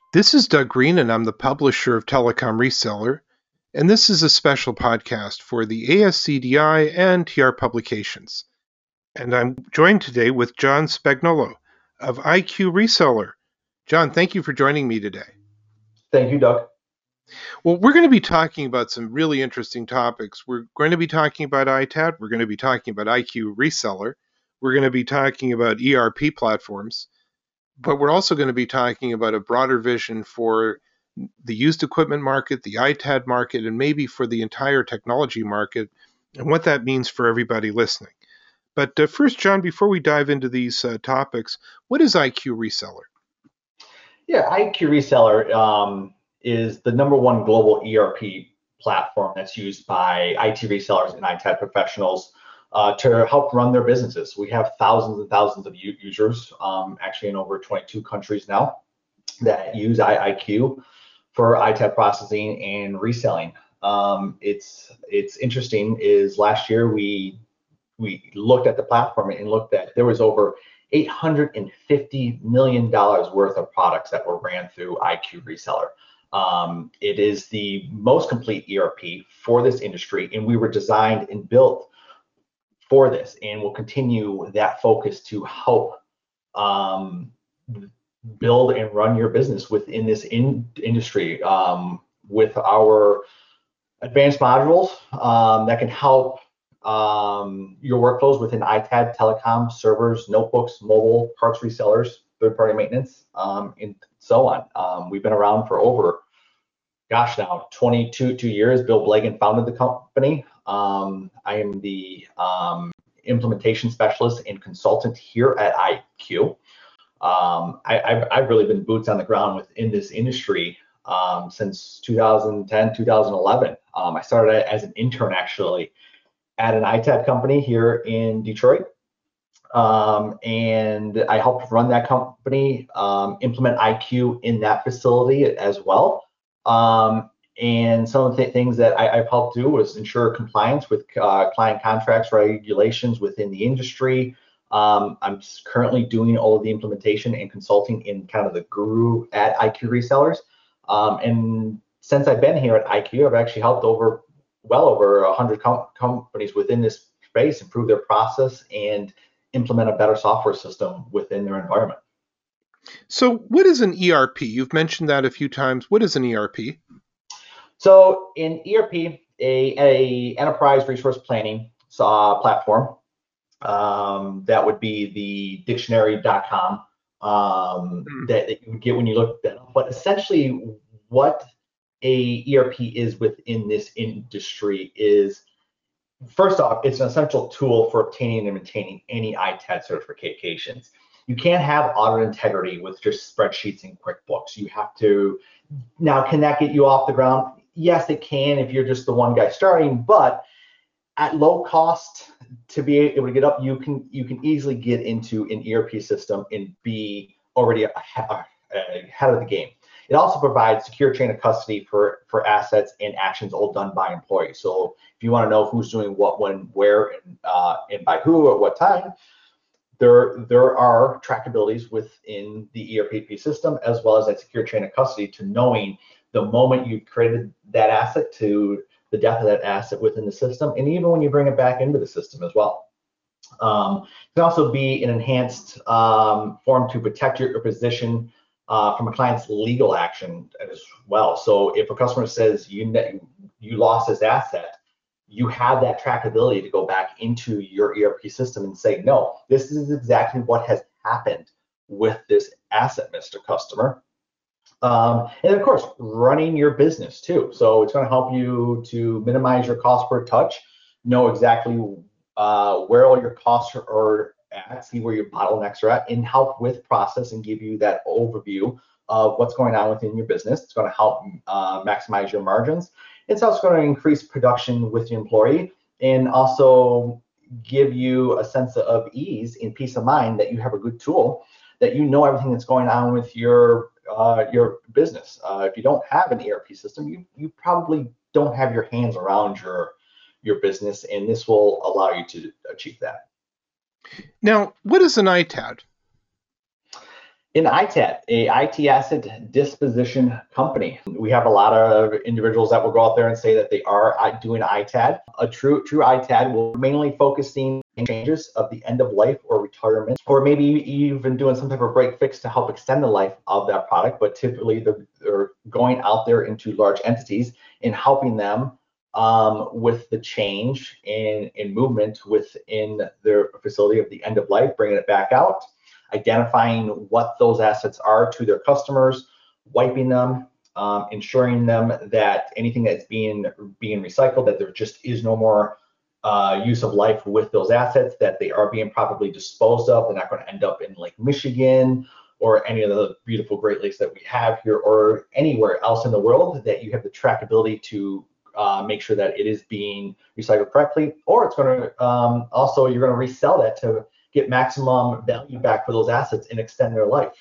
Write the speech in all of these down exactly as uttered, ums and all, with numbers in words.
This is Doug Green, and I'm the publisher of Telecom Reseller, and this is a special podcast for the A S C D I and T R Publications. And I'm joined today with John Spagnolo of I Q Reseller. John, thank you for joining me today. Thank you, Doug. Well, we're going to be talking about some really interesting topics. We're going to be talking about I T A D, we're going to be talking about I Q Reseller, we're going to be talking about E R P platforms, but we're also going to be talking about a broader vision for the used equipment market, the I T A D market, and maybe for the entire technology market, and what that means for everybody listening. But uh, first, John, before we dive into these uh, topics, what is I Q Reseller? Yeah, I Q Reseller um, is the number one global E R P platform that's used by I T resellers and I T A D professionals uh, to help run their businesses. We have thousands and thousands of users, um, actually in over twenty-two countries now, that use I Q for I T A D processing and reselling. Um, it's it's interesting is last year we we looked at the platform and looked at there was over eight hundred fifty million dollars worth of products that were ran through I Q Reseller. Um, it is the most complete E R P for this industry, and we were designed and built for this, and will continue that focus to help um, build and run your business within this in industry um, with our advanced modules um, that can help um, your workflows within I T A D, telecom, servers, notebooks, mobile, parts resellers, third-party maintenance, um, and so on. Um, we've been around for over, gosh, now twenty-two two years. Bill Blagan founded the company. Um, I am the um, implementation specialist and consultant here at I Q. Um, I, I've, I've really been boots on the ground within this industry um, since two thousand ten, two thousand eleven. Um, I started as an intern actually at an I T A D company here in Detroit. Um, and I helped run that company, um, implement I Q in that facility as well. Um, and some of the th things that I, I've helped do was ensure compliance with uh, client contracts, regulations within the industry. Um, I'm currently doing all of the implementation and consulting in kind of the guru at I Q Resellers. Um, and since I've been here at I Q, I've actually helped over well over one hundred com companies within this space improve their process and implement a better software system within their environment. So what is an E R P? You've mentioned that a few times. What is an E R P? So in E R P, a, a enterprise resource planning uh, platform, um, that would be the dictionary dot com um, mm. that, that you would get when you look at that. But essentially what a E R P is within this industry is, first off, it's an essential tool for obtaining and maintaining any I T A D certifications. You can't have audit integrity with just spreadsheets and QuickBooks. You have to, now can that get you off the ground? Yes, it can if you're just the one guy starting, but at low cost to be able to get up, you can you can easily get into an E R P system and be already ahead of the game. It also provides secure chain of custody for, for assets and actions all done by employees. So if you want to know who's doing what, when, where, and, uh, and by who at what time, there, there are trackabilities within the E R P system, as well as that secure chain of custody to knowing the moment you created that asset to the death of that asset within the system, and even when you bring it back into the system as well. Um, it can also be an enhanced um, form to protect your, your position Uh, from a client's legal action as well. So if a customer says you you lost this asset, you have that trackability to go back into your E R P system and say, no, this is exactly what has happened with this asset, Mister Customer. Um, and of course, running your business too. So it's going to help you to minimize your cost per touch, know exactly uh, where all your costs are, are at, see where your bottlenecks are at, and help with process and give you that overview of what's going on within your business. It's going to help uh, maximize your margins. It's also going to increase production with your employee and also give you a sense of ease and peace of mind that you have a good tool, that you know everything that's going on with your uh, your business. Uh, if you don't have an E R P system, you you probably don't have your hands around your your business, and this will allow you to achieve that. Now, what is an I T A D? In I T A D, a I T asset disposition company, we have a lot of individuals that will go out there and say that they are doing I T A D. A true true I T A D will mainly focusing on changes of the end of life or retirement, or maybe even doing some type of break fix to help extend the life of that product. But typically, they're, they're going out there into large entities and helping them um, with the change in, in movement within their facility of the end of life, bringing it back out, identifying what those assets are to their customers, wiping them, um, ensuring them that anything that's being being recycled, that there just is no more uh, use of life with those assets, that they are being properly disposed of. They're not going to end up in Lake Michigan or any of the beautiful Great Lakes that we have here, or anywhere else in the world, that you have the trackability to uh, make sure that it is being recycled correctly. Or it's going to um, also, you're going to resell that to get maximum value back for those assets and extend their life.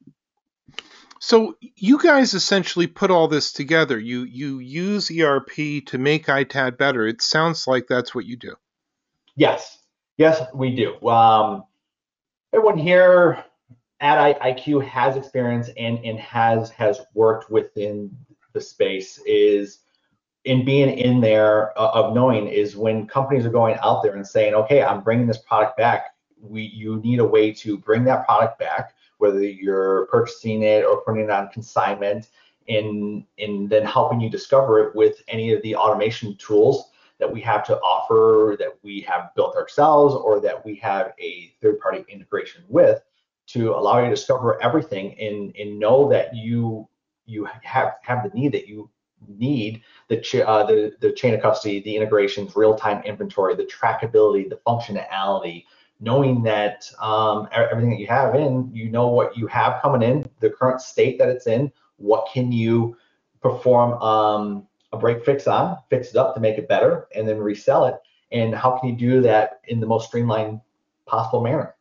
So you guys essentially put all this together. You you use E R P to make I T A D better. It sounds like that's what you do. Yes, yes, we do. Um, everyone here at I Q has experience and and has has worked within the space. Is in being in there uh, of knowing is when companies are going out there and saying, okay, I'm bringing this product back. We you need a way to bring that product back, whether you're purchasing it or putting it on consignment, and and then helping you discover it with any of the automation tools that we have to offer, that we have built ourselves, or that we have a third-party integration with, to allow you to discover everything and and know that you you have have the need that you need the, ch- uh, the the chain of custody, the integrations, real-time inventory, the trackability, the functionality, knowing that um, everything that you have in, you know what you have coming in, the current state that it's in, what can you perform um, a break fix on, fix it up to make it better, and then resell it, and how can you do that in the most streamlined possible manner.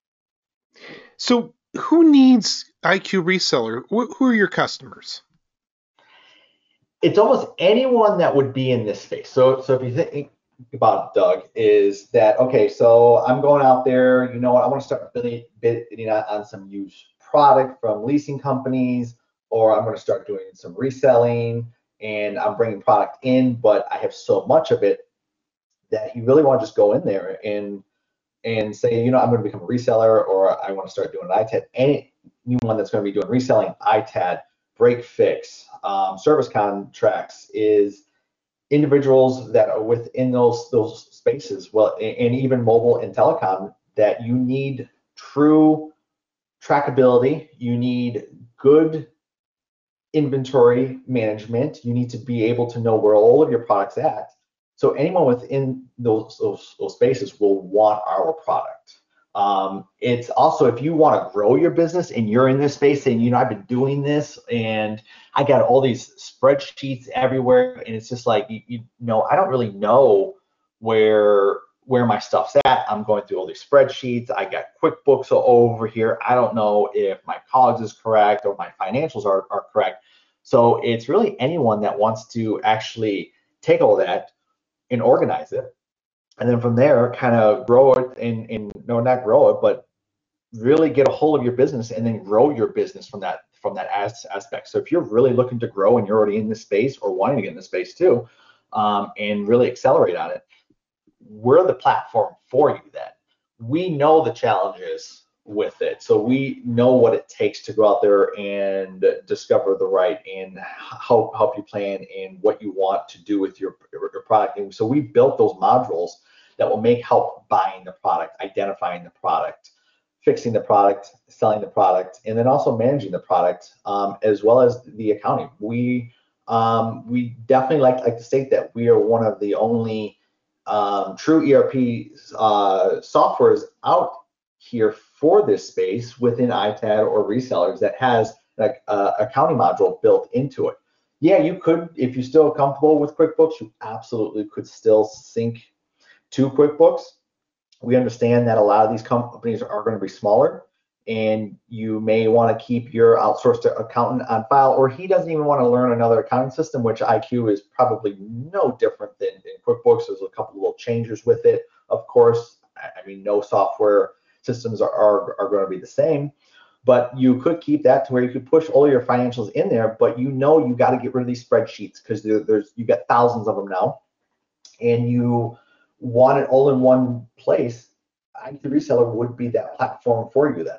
So who needs I Q Reseller? Wh- who are your customers? It's almost anyone that would be in this space. So, so if you think about it, Doug, is that okay? So I'm going out there. You know what? I want to start bidding, bidding on some used product from leasing companies, or I'm going to start doing some reselling, and I'm bringing product in, but I have so much of it that you really want to just go in there and and say, you know, I'm going to become a reseller, or I want to start doing I T A D. Anyone that's going to be doing reselling, I T A D, break fix, um, service contracts, is individuals that are within those those spaces. Well, and even mobile and telecom, that you need true trackability, you need good inventory management, you need to be able to know where all of your products at. So anyone within those those, those spaces will want our product. Um, it's also, if you want to grow your business and you're in this space and, you know, I've been doing this and I got all these spreadsheets everywhere, and it's just like, you, you know, I don't really know where where my stuff's at. I'm going through all these spreadsheets. I got QuickBooks over here. I don't know if my COGS is correct or my financials are, are correct. So it's really anyone that wants to actually take all that and organize it, and then from there kind of grow it, and, and no, not grow it, but really get a hold of your business and then grow your business from that from that as, aspect. So if you're really looking to grow and you're already in this space or wanting to get in this space too, um, and really accelerate on it, we're the platform for you. That we know the challenges with it, so we know what it takes to go out there and discover the right, and help help you plan and what you want to do with your, your product. And so we built those modules that will make help buying the product, identifying the product, fixing the product, selling the product, and then also managing the product, um, as well as the accounting. We um, we definitely like like to state that we are one of the only um, true E R P uh, softwares out here for this space within I T A D or resellers that has like a accounting module built into it. Yeah, you could, if you're still comfortable with QuickBooks, you absolutely could still sync to QuickBooks. We understand that a lot of these companies are going to be smaller, and you may want to keep your outsourced accountant on file, or he doesn't even want to learn another accounting system, which I Q is probably no different than, than QuickBooks. There's a couple of little changes with it, of course. I mean, no software systems are, are, are going to be the same, But you could keep that to where you could push all your financials in there, but you know you got to get rid of these spreadsheets because there, there's you got thousands of them now, and you want it all in one place. I T Reseller would be that platform for you then.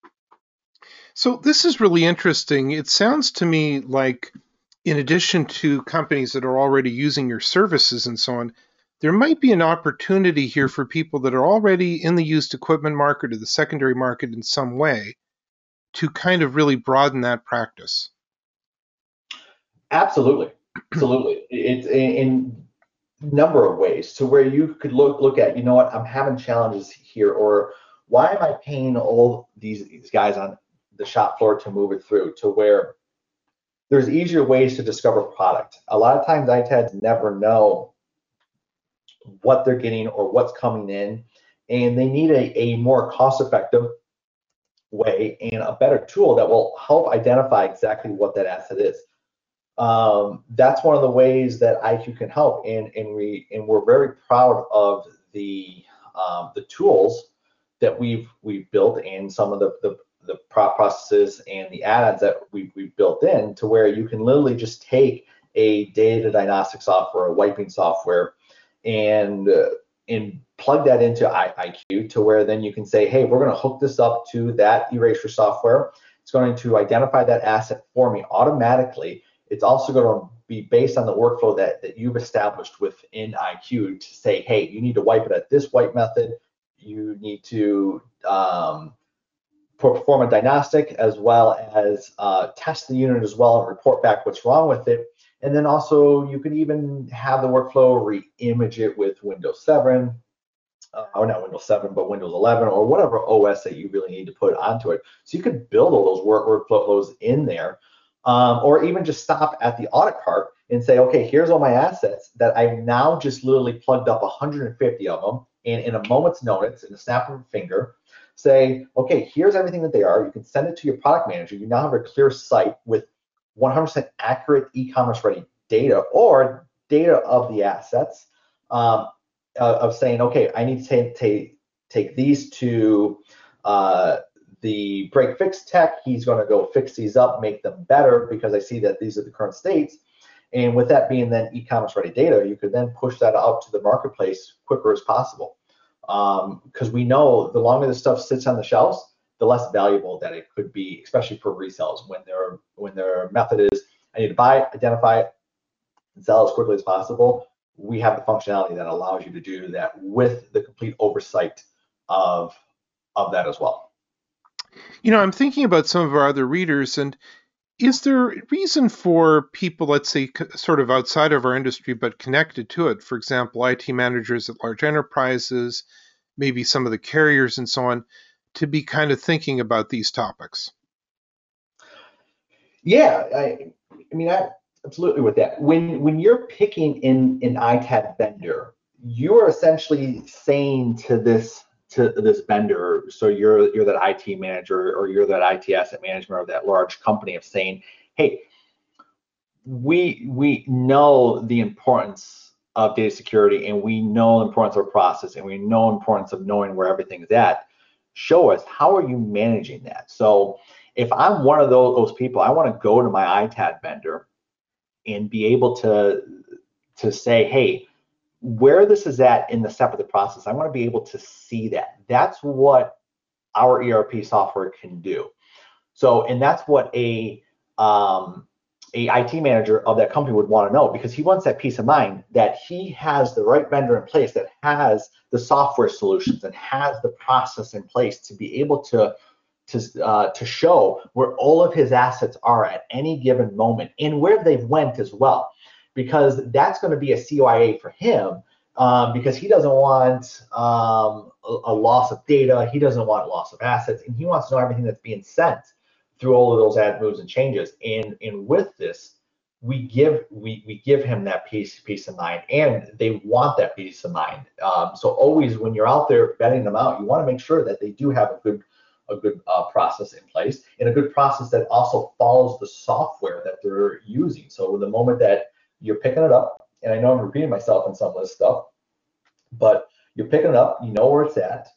So this is really interesting. It sounds to me like, in addition to companies that are already using your services and so on, there might be an opportunity here for people that are already in the used equipment market or the secondary market in some way to kind of really broaden that practice. Absolutely, absolutely. It's in, in number of ways to where you could look look at, you know what, I'm having challenges here, or why am I paying all these these guys on the shop floor to move it through, to where there's easier ways to discover product. A lot of times I T A Ds never know what they're getting or what's coming in, and they need a, a more cost-effective way and a better tool that will help identify exactly what that asset is. Um, that's one of the ways that I Q can help, and and we and we're very proud of the um, the tools that we've we've built, and some of the the, the processes and the add-ons that we've, we've built in, to where you can literally just take a data diagnostic software, a wiping software, and uh, and plug that into I Q, to where then you can say, hey, we're going to hook this up to that erasure software. It's going to identify that asset for me automatically. It's also going to be based on the workflow that, that you've established within I Q to say, hey, you need to wipe it at this wipe method. You need to um, perform a diagnostic, as well as uh, test the unit as well and report back what's wrong with it. And then also you could even have the workflow re-image it with Windows seven, uh, or not Windows seven, but Windows eleven, or whatever O S that you really need to put onto it. So you could build all those work workflows in there. Um, or even just stop at the audit cart and say, okay, here's all my assets that I've now just literally plugged up one hundred fifty of them, and in a moment's notice, in a snap of a finger, say, okay, here's everything that they are. You can send it to your product manager. You now have a clear site with one hundred percent accurate e-commerce ready data, or data of the assets, um, uh, of saying, okay, I need to take, take, take these to uh, the break fix tech. He's going to go fix these up, make them better, because I see that these are the current states. And with that being then e-commerce ready data, you could then push that out to the marketplace quicker as possible. Because um, we know the longer this stuff sits on the shelves, the less valuable that it could be, especially for resales, when their when their method is, I need to buy it, identify it, and sell as quickly as possible. We have the functionality that allows you to do that with the complete oversight of of that as well. You know, I'm thinking about some of our other readers, and is there a reason for people, let's say, sort of outside of our industry but connected to it, for example, I T managers at large enterprises, maybe some of the carriers and so on, to be kind of thinking about these topics? Yeah, I, I mean, I, absolutely with that. When when you're picking in an I T A D vendor, you are essentially saying to this to this vendor, so you're you're that I T manager, or you're that I T asset management, or that large company, of saying, hey, we we know the importance of data security, and we know the importance of process, and we know the importance of knowing where everything is at. Show us, how are you managing that? So if I'm one of those, those people, I want to go to my I T A D vendor and be able to to say, hey, where this is at in the step of the process, I want to be able to see that. That's what our E R P software can do. So, and that's what a um, a I T manager of that company would want to know, because he wants that peace of mind that he has the right vendor in place, that has the software solutions and has the process in place to be able to to uh, to show where all of his assets are at any given moment, and where they've went as well, because that's going to be a C Y A for him, um, because he doesn't want um, a, a loss of data, he doesn't want loss of assets, and he wants to know everything that's being sent through all of those add moves and changes. And and with this, we give we we give him that peace peace of mind, and they want that peace of mind. Um, so always when you're out there vetting them out, you want to make sure that they do have a good a good uh, process in place, and a good process that also follows the software that they're using. So the moment that you're picking it up, and I know I'm repeating myself in some of this stuff, but you're picking it up, you know where it's at,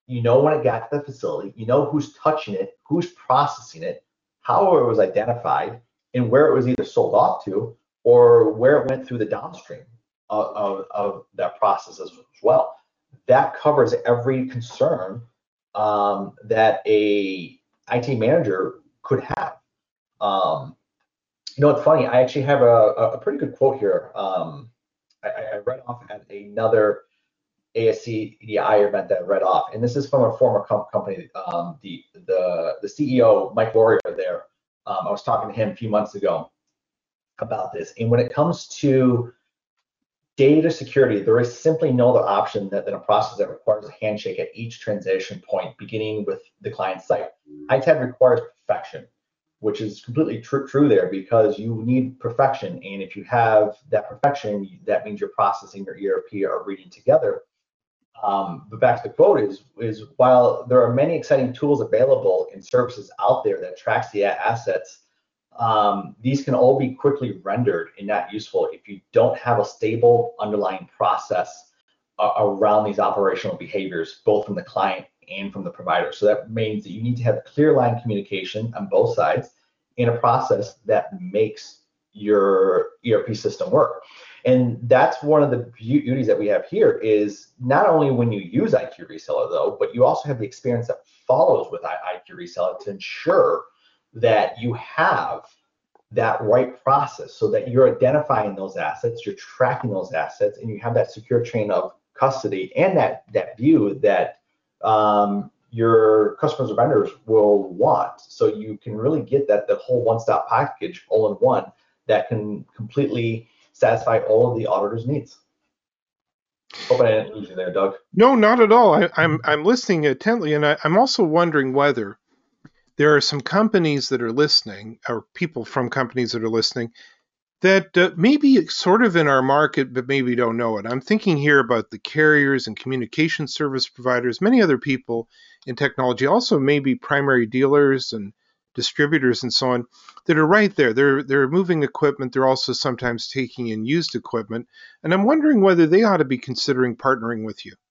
You know when it got to the facility, you know who's touching it, who's processing it, how it was identified, and where it was either sold off to or where it went through the downstream of, of, of that process as well. That covers every concern um, that a I T manager could have. Um, you know, it's funny. I actually have a, a pretty good quote here. Um, I, I read off at another A S C D I event that I read off, and this is from a former com- company. Um, the the the C E O, Mike Laurier, there. Um, I was talking to him a few months ago about this, and when it comes to data security, there is simply no other option that, than a process that requires a handshake at each transition point, beginning with the client site. I T A D requires perfection, which is completely tr- true there, because you need perfection. And if you have that perfection, that means your processing, your E R P are reading together. Um, but back to the quote is, is while there are many exciting tools available and services out there that tracks the assets, um, these can all be quickly rendered and not useful if you don't have a stable underlying process uh, around these operational behaviors, both from the client and from the provider. So that means that you need to have clear line communication on both sides in a process that makes your E R P system work. And that's one of the beauties that we have here is not only when you use I Q Reseller though, but you also have the experience that follows with I Q Reseller to ensure that you have that right process so that you're identifying those assets, you're tracking those assets, and you have that secure chain of custody and that, that view that um, your customers or vendors will want. So you can really get that the whole one-stop package all in one that can completely satisfy all of the auditor's needs. Hope I didn't lose you there, Doug. No, not at all. I, I'm I'm listening intently, and I, I'm also wondering whether there are some companies that are listening, or people from companies that are listening, that uh, maybe sort of in our market, but maybe don't know it. I'm thinking here about the carriers and communication service providers, many other people in technology, also maybe primary dealers and distributors and so on, that are right there. They're they're moving equipment. They're also sometimes taking in used equipment, and I'm wondering whether they ought to be considering partnering with you.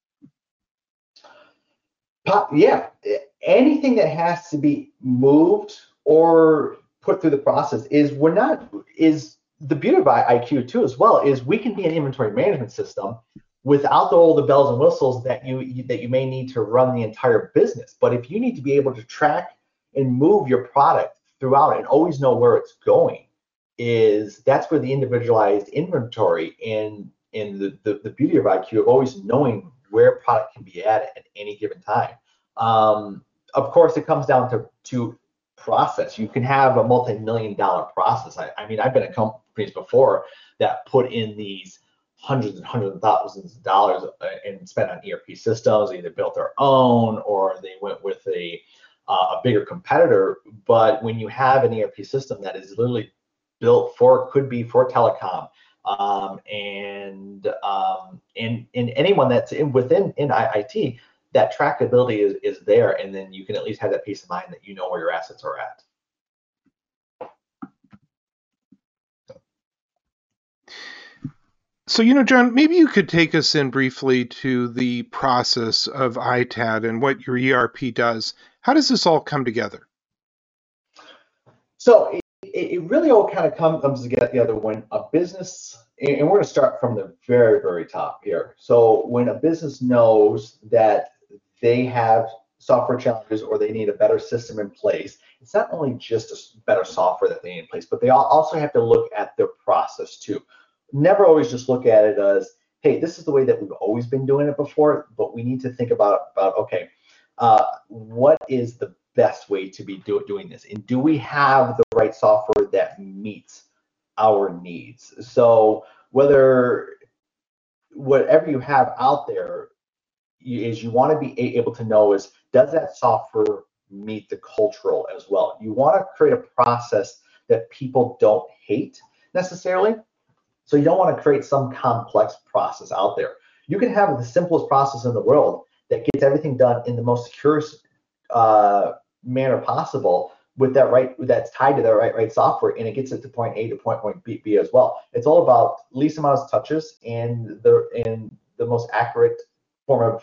Yeah, anything that has to be moved or put through the process is we're not is the beauty of I Q too as well is we can be an inventory management system without all the bells and whistles that you that you may need to run the entire business. But if you need to be able to track and move your product throughout and always know where it's going, is that's where the individualized inventory and in the, the the beauty of I Q of always knowing where product can be at at any given time. Um, of course, it comes down to to process. You can have a multi-million dollar process. I, I mean, I've been at companies before that put in these hundreds and hundreds of thousands of dollars and spent on E R P systems, either built their own or they went with a uh, a bigger competitor. But when you have an E R P system that is literally built for, could be for telecom, um, and um, and and anyone that's in within in I I T, that trackability is, is there, and then you can at least have that peace of mind that you know where your assets are at. So, you know, John, maybe you could take us in briefly to the process of I T A D and what your E R P does. How does this all come together? So it, it really all kind of comes together when a business, and we're going to start from the very, very top here. So when a business knows that they have software challenges or they need a better system in place, it's not only just a better software that they need in place, but they also have to look at their process too. Never always just look at it as, hey, this is the way that we've always been doing it before, but we need to think about, about okay, uh, what is the best way to be do, doing this? And do we have the right software that meets our needs? So whether, whatever you have out there, is you want to be able to know is, does that software meet the cultural as well? You want to create a process that people don't hate necessarily. So you don't want to create some complex process out there. You can have the simplest process in the world that gets everything done in the most secure uh, manner possible with that right, that's tied to that right, right software, and it gets it to point A to point, point B, B as well. It's all about least amount of touches and the and the most accurate form of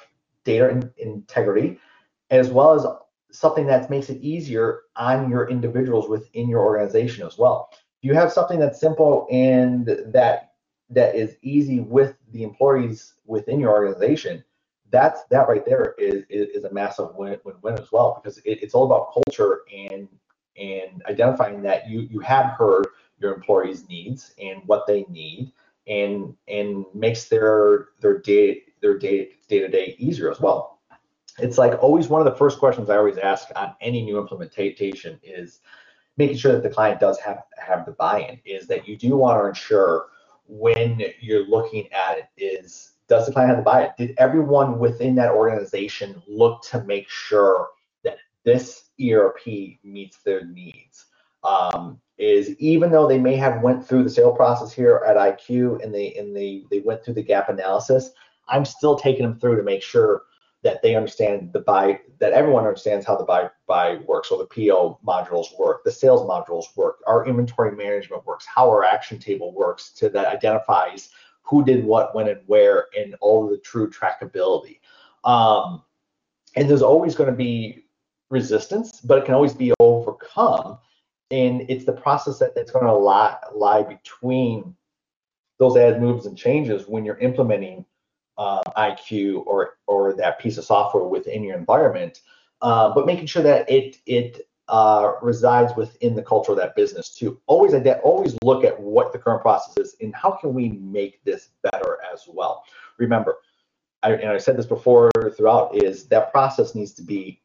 data in, integrity, as well as something that makes it easier on your individuals within your organization as well. If you have something that's simple and that that is easy with the employees within your organization, that's that right there is is, is a massive win, win win as well, because it, it's all about culture and and identifying that you you have heard your employees' needs and what they need, and and makes their their day their day day to day easier as well. It's like always one of the first questions I always ask on any new implementation is making sure that the client does have have the buy-in. Is that you do want to ensure when you're looking at it is, does the client have the buy-in? Did everyone within that organization look to make sure that this E R P meets their needs? Um, is even though they may have went through the sale process here at I Q and they and they they went through the gap analysis, I'm still taking them through to make sure that they understand the buy, that everyone understands how the buy buy works, so the P O modules work, the sales modules work, our inventory management works, how our action table works, to that identifies who did what, when, and where, and all of the true trackability. Um, and there's always going to be resistance, but it can always be overcome. And it's the process that, that's going to lie, lie between those add moves and changes when you're implementing Uh, I Q or or that piece of software within your environment, uh, but making sure that it it uh, resides within the culture of that business too. Always always look at what the current process is and how can we make this better as well. Remember, I, and I said this before throughout, is that process needs to be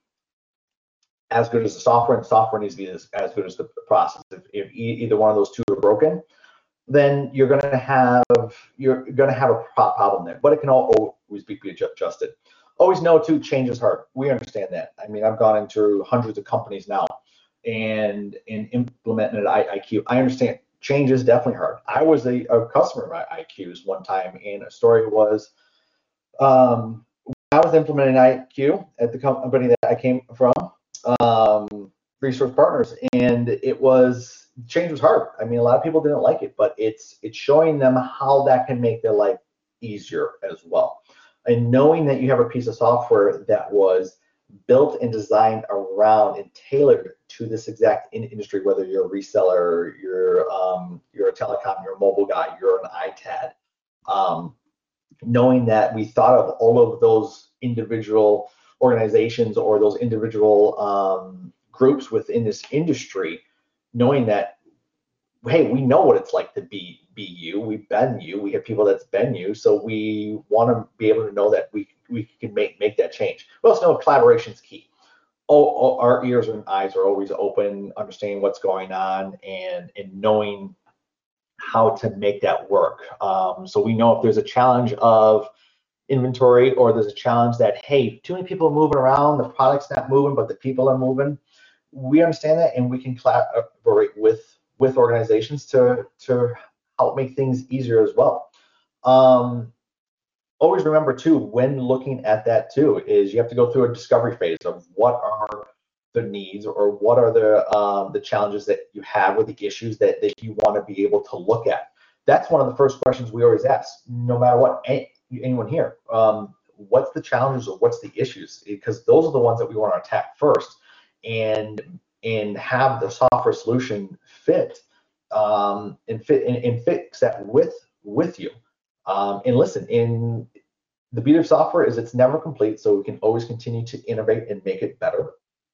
as good as the software, and the software needs to be as, as good as the process. If, if either one of those two are broken, then you're going to have you're going to have a problem there. But it can all always be adjusted. Always know too, change is hard. We understand that. I mean, I've gone into hundreds of companies now and and implemented I Q. I understand change is definitely hard. I was a, a customer of I Q's one time, and a story was um, I was implementing I Q at the company that I came from, um, Resource Partners, and it was change was hard. I mean, a lot of people didn't like it, but it's it's showing them how that can make their life easier as well. And knowing that you have a piece of software that was built and designed around and tailored to this exact in industry, whether you're a reseller, you're um, you're a telecom, you're a mobile guy, you're an I T A D, um, knowing that we thought of all of those individual organizations or those individual um, groups within this industry, knowing that, hey, we know what it's like to be be you. We've been you. We have people that's been you. So we want to be able to know that we we can make make that change. We also know collaboration is key. Oh, oh, our ears and eyes are always open, understanding what's going on and and knowing how to make that work. Um, so we know if there's a challenge of inventory, or there's a challenge that, hey, too many people are moving around, the product's not moving, but the people are moving. We understand that, and we can collaborate with with organizations to to help make things easier as well. Um, always remember too, when looking at that too, is you have to go through a discovery phase of what are the needs or what are the um, the challenges that you have, or the issues that that you want to be able to look at. That's one of the first questions we always ask, no matter what, any, anyone here. Um, what's the challenges or what's the issues? Because those are the ones that we want to attack first, and and have the software solution fit um, and fit and, and fix that with with you. Um, and listen, in the beauty of software is it's never complete, so we can always continue to innovate and make it better,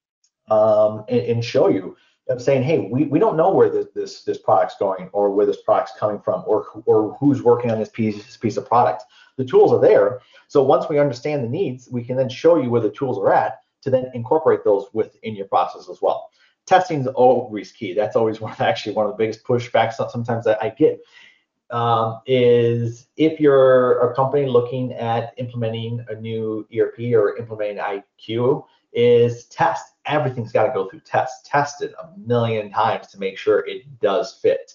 um, and, and show you. I'm saying, hey, we, we don't know where this, this this product's going, or where this product's coming from, or or who's working on this piece this piece of product. The tools are there, so once we understand the needs, we can then show you where the tools are at to then incorporate those within your process as well. Testing is always key. That's always one, actually one of the biggest pushbacks sometimes that I get. Um, is if you're a company looking at implementing a new E R P or implementing I Q, is test. Everything's got to go through test. Test it a million times to make sure it does fit.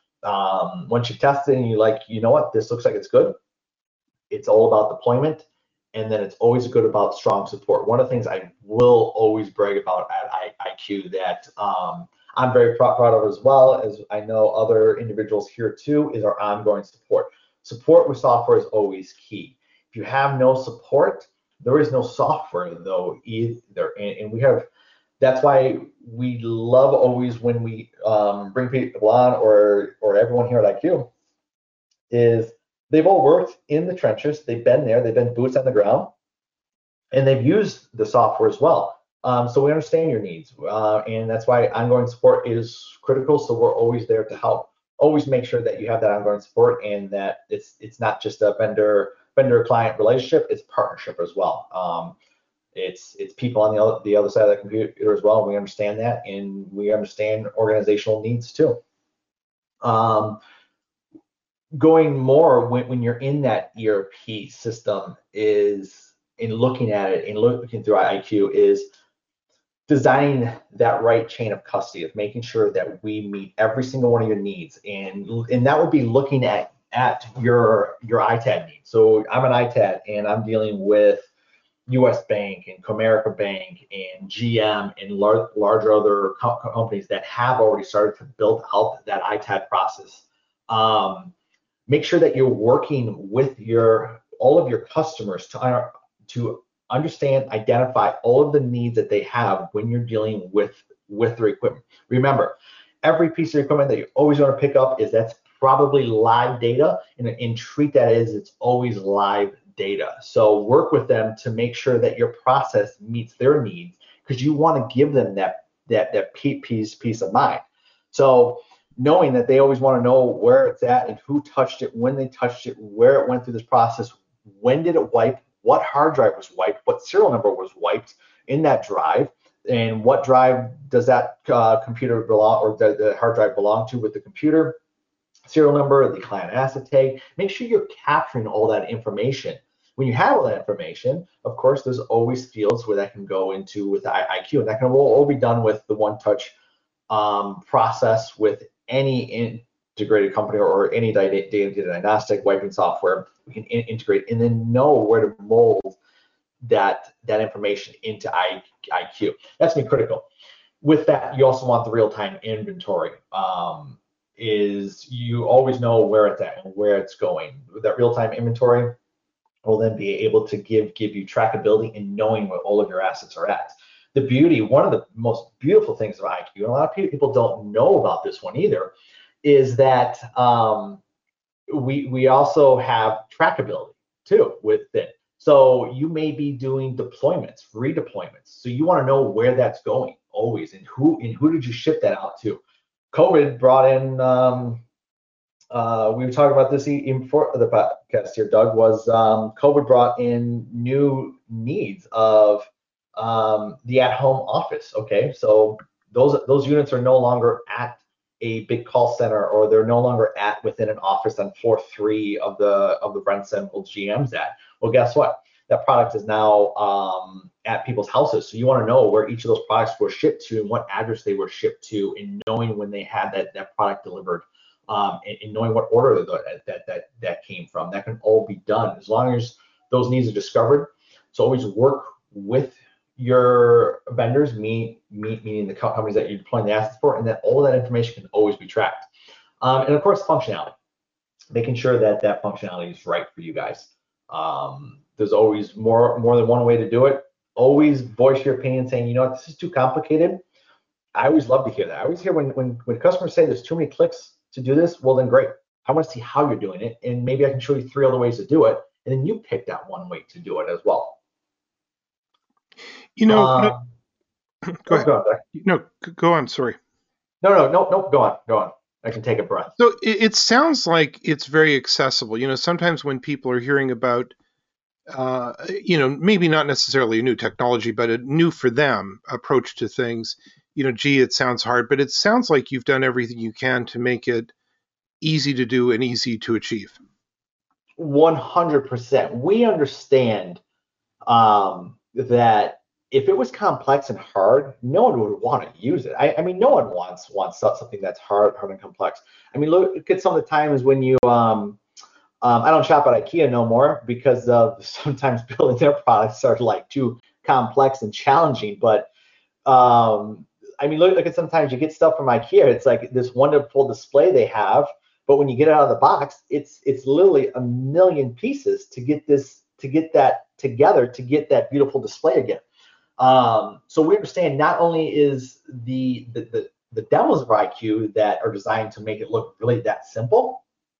Um, once you test it and you like, you know what, this looks like it's good, it's all about deployment, and then it's always good about strong support. One of the things I will always brag about at I Q that um, I'm very proud of, as well as I know other individuals here too, is our ongoing support. Support with software is always key. If you have no support, There is no software though either, and, and we have. That's why we love always when we um, bring people on, or or everyone here at I Q, is they've all worked in the trenches. They've been there. They've been boots on the ground, and they've used the software as well. Um, so we understand your needs, uh, and that's why ongoing support is critical. So we're always there to help. Always make sure that you have that ongoing support, and that it's it's not just a vendor vendor client relationship; it's partnership as well. Um, it's it's people on the other the other side of the computer as well. We understand that, and we understand organizational needs too. Um, going more when, when you're in that E R P system is in looking at it and looking through I Q is designing that right chain of custody, of making sure that we meet every single one of your needs, and and that would be looking at at your your I T A D needs. So I'm an I T A D and I'm dealing with U S Bank and Comerica Bank and G M and lar- larger other co- companies that have already started to build out that I T A D process. Um, make sure that you're working with your all of your customers to uh, to understand, identify all of the needs that they have when you're dealing with with their equipment. Remember, every piece of equipment that you always want to pick up is that's probably live data, and, and treat that as it's always live data. So work with them to make sure that your process meets their needs, because you want to give them that that that piece peace of mind. So knowing that they always want to know where it's at and who touched it, when they touched it, where it went through this process, when did it wipe, what hard drive was wiped, what serial number was wiped in that drive, and what drive does that uh, computer belong, or the, the hard drive belong to with the computer, serial number, the client asset tag. Make sure you're capturing all that information. When you have all that information, of course, there's always fields where that can go into with I Q, and that can all, all be done with the one-touch um, process with any integrated company, or, or any data, data diagnostic wiping software. We can in, integrate and then know where to mold that that information into I Q. That's been critical. With that, you also want the real-time inventory. Um, is you always know where it's at and where it's going. With that real-time inventory will then be able to give give you trackability and knowing where all of your assets are at. The beauty, one of the most beautiful things of I Q, and a lot of people don't know about this one either, is that um, we we also have trackability too with it. So you may be doing deployments, redeployments. So you want to know where that's going always, and who and who did you ship that out to. COVID brought in, um, uh, we were talking about this even before the podcast here, Doug, was um, COVID brought in new needs of um, the at-home office. Okay, so those those units are no longer at a big call center, or they're no longer at within an office on floor three of the of the Brenson G M's at. Well, guess what? That product is now um, at people's houses. So you want to know where each of those products were shipped to and what address they were shipped to, and knowing when they had that that product delivered, um, and, and knowing what order that, that that that came from. That can all be done as long as those needs are discovered. So always work with your vendors, me, me meaning the companies that you're deploying the assets for, and that all of that information can always be tracked. Um, and of course, functionality, making sure that that functionality is right for you guys. Um, there's always more more than one way to do it. Always voice your opinion, saying, you know what, this is too complicated. I always love to hear that. I always hear when when when customers say there's too many clicks to do this. Well, then great. I want to see how you're doing it, and maybe I can show you three other ways to do it, and then you pick that one way to do it as well. You know, um, no, go ahead. Go on, no, go on. Sorry. No, no, no, no. Go on, go on. I can take a breath. So it, it sounds like it's very accessible. You know, sometimes when people are hearing about, uh, you know, maybe not necessarily a new technology, but a new for them approach to things, you know, gee, it sounds hard, but it sounds like you've done everything you can to make it easy to do and easy to achieve. one hundred percent. We understand um, that if it was complex and hard, no one would want to use it. I, I mean, no one wants wants something that's hard, hard and complex. I mean, look at some of the times when you, um, um, I don't shop at IKEA no more because of sometimes building their products are like too complex and challenging. But um, I mean, look, look at sometimes you get stuff from IKEA. It's like this wonderful display they have, but when you get it out of the box, it's it's literally a million pieces to get this to get that together to get that beautiful display again. Um, so we understand not only is the, the, the, the demos of I Q that are designed to make it look really that simple,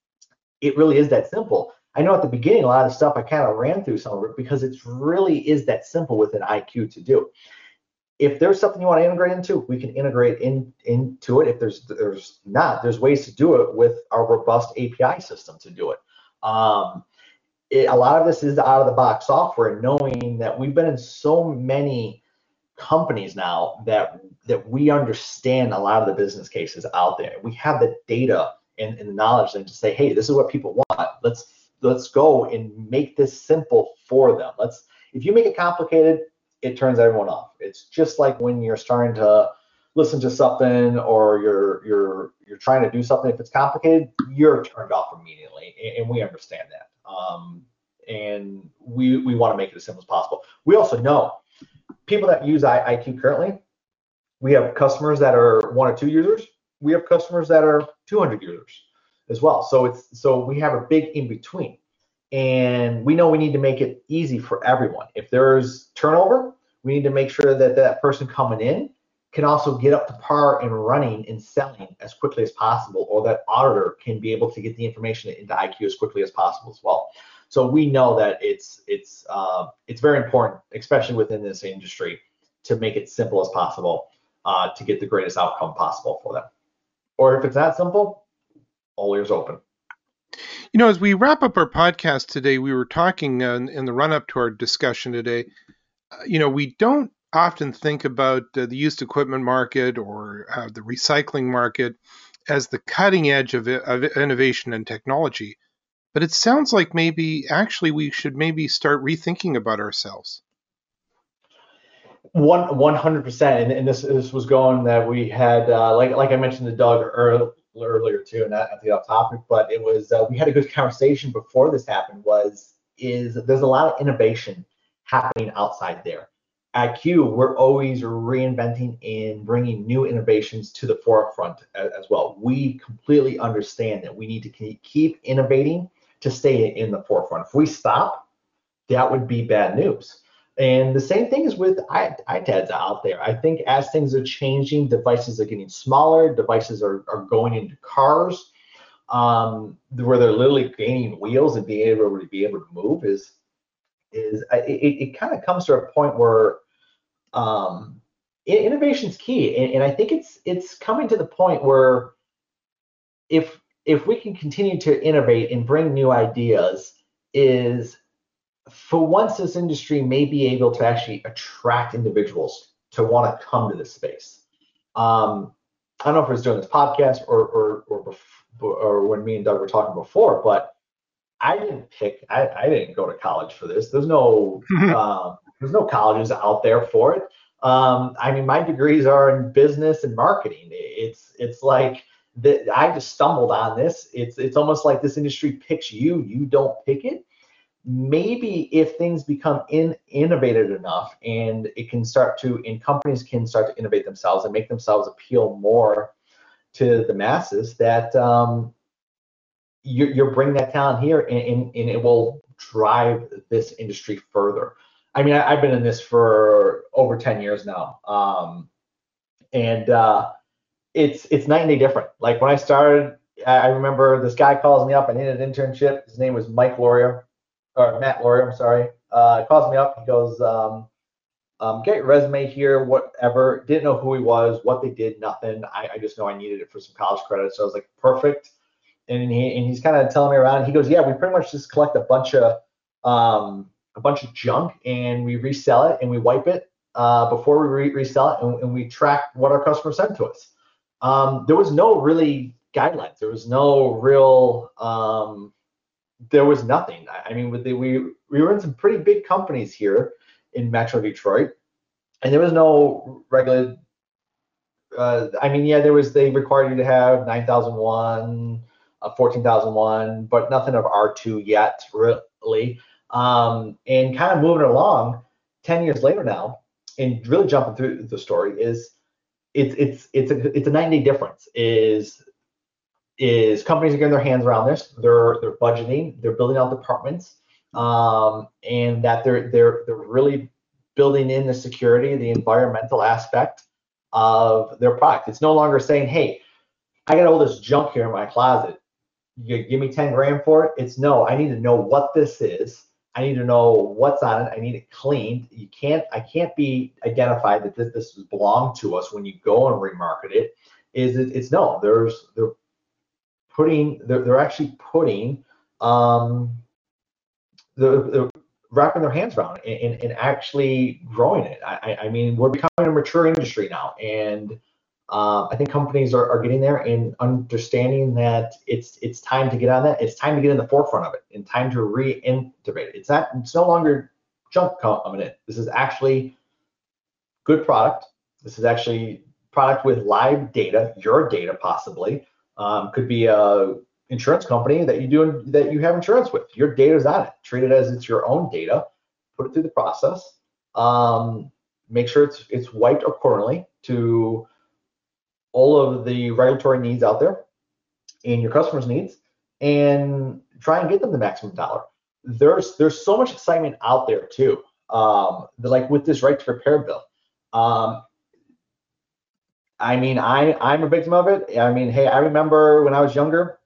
it really is that simple. I know at the beginning, a lot of stuff I kind of ran through some of it because it really is that simple with an I Q to do. If there's something you want to integrate into, we can integrate in into it. If there's there's not, there's ways to do it with our robust A P I system to do it. Um, it a lot of this is out of the box software, knowing that we've been in so many companies now that that we understand a lot of the business cases out there. We have the data and, and the knowledge then to say, hey, this is what people want. Let's let's go and make this simple for them. Let's if you make it complicated, it turns everyone off. It's just like when you're starting to listen to something or you're you're you're trying to do something. If it's complicated, you're turned off immediately, and, and we understand that. Um, and we we want to make it as simple as possible. We also know people that use I Q currently. We have customers that are one or two users. We have customers that are two hundred users as well. So it's so we have a big in between. And we know we need to make it easy for everyone. If there's turnover, we need to make sure that that person coming in can also get up to par and running and selling as quickly as possible, or that auditor can be able to get the information into I Q as quickly as possible as well. So we know that it's it's uh, it's very important, especially within this industry, to make it simple as possible uh, to get the greatest outcome possible for them. Or if it's not simple, all ears open. You know, as we wrap up our podcast today, we were talking uh, in the run-up to our discussion today. Uh, you know, we don't often think about uh, the used equipment market or uh, the recycling market as the cutting edge of, of innovation and technology. But it sounds like maybe actually we should maybe start rethinking about ourselves. One one hundred percent, and, and this this was going that we had uh, like like I mentioned to Doug earlier. earlier too, and not to get off topic, but it was uh, we had a good conversation before this happened. Was is there's a lot of innovation happening outside there. At Q, we're always reinventing and bringing new innovations to the forefront as, as well. We completely understand that we need to keep innovating to stay in the forefront. If we stop, that would be bad news. And the same thing is with I T A Ds out there. I think as things are changing, devices are getting smaller, devices are, are going into cars, um, where they're literally gaining wheels and being able to be able to move is, is it, it kind of comes to a point where um, innovation is key. And, and I think it's it's coming to the point where if if we can continue to innovate and bring new ideas, is for once this industry may be able to actually attract individuals to want to come to this space. Um, I don't know if it was doing this podcast or or or, or when me and Doug were talking before, but I didn't pick. I, I didn't go to college for this. There's no um, there's no colleges out there for it. Um, I mean, my degrees are in business and marketing. It's it's like that. I just stumbled on this. It's it's almost like this industry picks you. You don't pick it. Maybe if things become in, innovative enough and it can start to, and companies can start to innovate themselves and make themselves appeal more to the masses, that um, you're, you're bringing that talent here, and, and, and it will drive this industry further. I mean, I, I've been in this for over ten years now, um, and uh, it's it's night and day different. Like when I started, I remember this guy calls me up. I needed an internship. His name was Mike Laurier. Or Matt Laurier, I'm sorry, uh, calls me up. He goes, um, um, get your resume here, whatever. Didn't know who he was, what they did, nothing. I, I just know I needed it for some college credits. So I was like, perfect. And he and he's kind of telling me around. He goes, yeah, we pretty much just collect a bunch of um, a bunch of junk and we resell it and we wipe it uh, before we re- resell it, and, and we track what our customers send to us. Um, there was no really guidelines. There was no real um, there was nothing. I mean, with the, we we were in some pretty big companies here in Metro Detroit, and there was no regulated. Uh, I mean, yeah, there was. They required you to have nine thousand one, uh, fourteen thousand one, but nothing of R two yet, really. Um, and kind of moving along, ten years later now, and really jumping through the story is, it's it's it's a it's a nine day difference. Is is companies are getting their hands around this. They're they're budgeting. They're building out departments. um, and that they're they're they're really building in the security, the environmental aspect of their product. It's no longer saying, hey, I got all this junk here in my closet. You give me ten grand for it. It's no, I need to know what this is. I need to know what's on it. I need it cleaned. You can't, I can't be identified that this, this belonged to us when you go and remarket it. Is it, it's no, there's, they're putting, they're, they're actually putting, um, they're, they're wrapping their hands around it and, and, and actually growing it. I, I mean, we're becoming a mature industry now. And Uh, I think companies are, are getting there and understanding that it's it's time to get on that. It's time to get in the forefront of it and time to reintegrate it. It's not. It's no longer junk coming in. This is actually good product. This is actually product with live data, your data possibly. Um, could be a insurance company that you do that you have insurance with. Your data's on it. Treat it as it's your own data. Put it through the process. Um, make sure it's it's wiped accordingly to all of the regulatory needs out there and your customers' needs, and try and get them the maximum dollar. There's there's so much excitement out there too. Um, like with this right to repair bill. Um, I mean, I I'm a victim of it. I mean, hey, I remember when I was younger,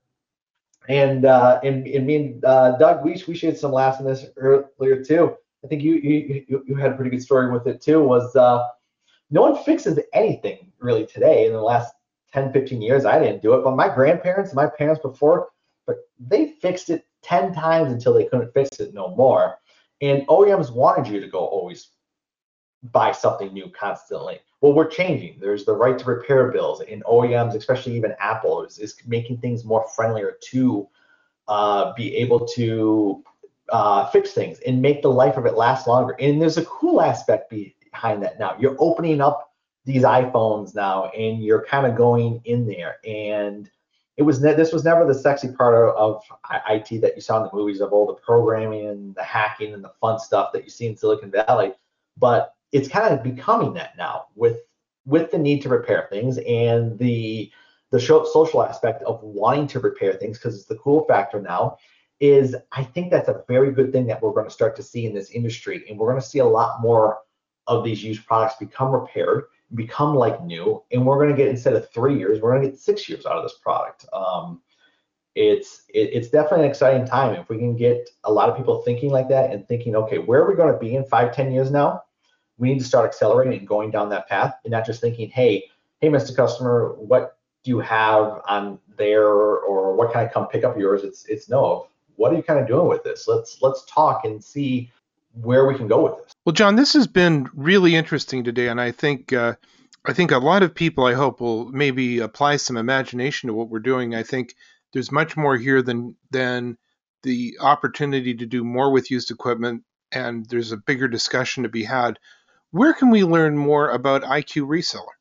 and uh, and, and me and uh, Doug, we we shared some laughs in this earlier too. I think you you you had a pretty good story with it too. Was uh, no one fixes anything really today. In the last ten, fifteen years, I didn't do it, but my grandparents and my parents before, but they fixed it ten times until they couldn't fix it no more. And O E Ms wanted you to go always buy something new constantly. Well, we're changing. There's the right to repair bills, and O E Ms, especially even Apple, is, is making things more friendlier to uh, be able to uh, fix things and make the life of it last longer. And there's a cool aspect be, behind that now. You're opening up these iPhones now, and you're kind of going in there. And it was ne- this was never the sexy part of, of I T that you saw in the movies, of all the programming and the hacking and the fun stuff that you see in Silicon Valley. But it's kind of becoming that now with with the need to repair things and the the show, social aspect of wanting to repair things, because it's the cool factor now. Is I think that's a very good thing that we're going to start to see in this industry, and we're going to see a lot more of these used products become repaired, become like new, and we're going to get, instead of three years, we're going to get six years out of this product. Um, it's it, it's definitely an exciting time if we can get a lot of people thinking like that and thinking, okay, where are we going to be in five, ten years now? We need to start accelerating and going down that path, and not just thinking, hey, hey, Mister Customer, what do you have on there, or what can I come pick up yours? It's it's no, what are you kind of doing with this? Let's let's talk and see where we can go with this. Well, John, this has been really interesting today, and I think uh, I think a lot of people, I hope, will maybe apply some imagination to what we're doing. I think there's much more here than than the opportunity to do more with used equipment, and there's a bigger discussion to be had. Where can we learn more about I Q Reseller?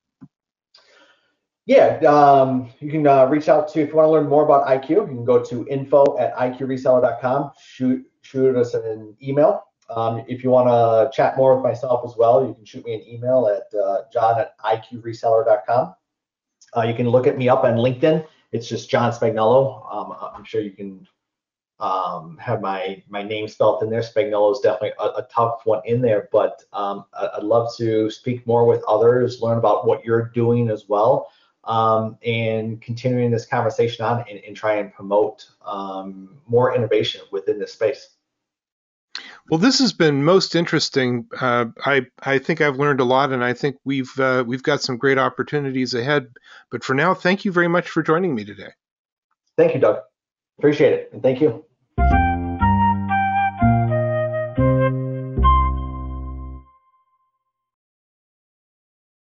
Yeah, um, you can uh, reach out to, if you want to learn more about I Q, you can go to info at I Q reseller dot com, shoot, shoot us an email. Um, if you want to chat more with myself as well, you can shoot me an email at uh, john at I Q reseller dot com. Uh, you can look at me up on LinkedIn. It's just John Spagnolo. Um, I'm sure you can um, have my my name spelled in there. Spagnolo is definitely a, a tough one in there, but um, I'd love to speak more with others, learn about what you're doing as well, um, and continuing this conversation on and, and try and promote um, more innovation within this space. Well, this has been most interesting. Uh, I I think I've learned a lot, and I think we've uh, we've got some great opportunities ahead. But for now, thank you very much for joining me today. Thank you, Doug. Appreciate it, and thank you.